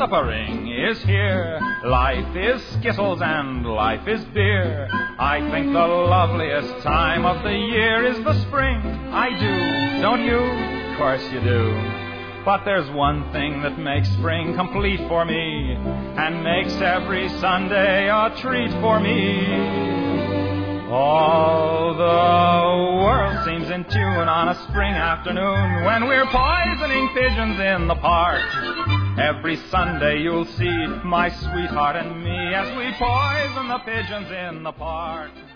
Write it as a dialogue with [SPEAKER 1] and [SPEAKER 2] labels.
[SPEAKER 1] suppering is here. Life is Skittles and life is beer. I think the loveliest time of the year is the spring. I do, don't you? Of course you do. But there's one thing that makes spring complete for me, and makes every Sunday a treat for me. All the world seems in tune on a spring afternoon when we're poisoning pigeons in the park. Every Sunday you'll see my sweetheart and me as we poison the pigeons in the park.